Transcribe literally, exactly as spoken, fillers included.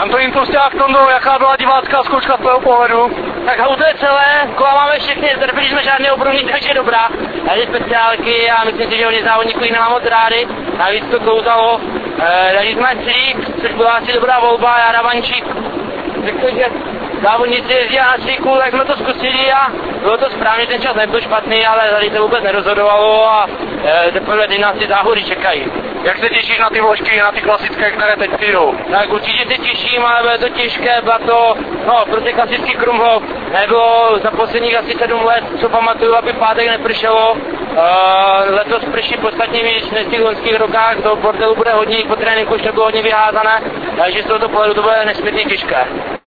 Antonín Tlsťák, Tondo, jaká byla divácká zkouška z tvého pohledu? Tak auto je celé, kola máme všechny, netrpěli jsme žádné obruní, takže dobrá. Tady speciálky a myslím si, že hodně závodníků jich nemám moc rády. Navíc to kouzalo, e, tady jsme tři, což byla asi dobrá volba, já Ravančík. Řekl, že závodníci jezdí na stříku, tak jsme to zkusili a bylo to správně, ten čas nebyl špatný, ale tady to vůbec nerozhodovalo a e, teprve ty nás ty záhody čekají. Jak se těšíš na ty vložky, na ty klasické, které teď přijdou? Tak určitě se těším, ale bude to těžké, byla to, no, pro ty klasický Krumlov nebylo za posledních asi sedm let, co pamatuju, aby pátek nepršelo. Uh, letos prší podstatně víc než v těch loňských rokách, do bordelu bude hodně, po tréninku už to bylo hodně vyházané, takže z tohoto pohledu to bude nesmírně těžké.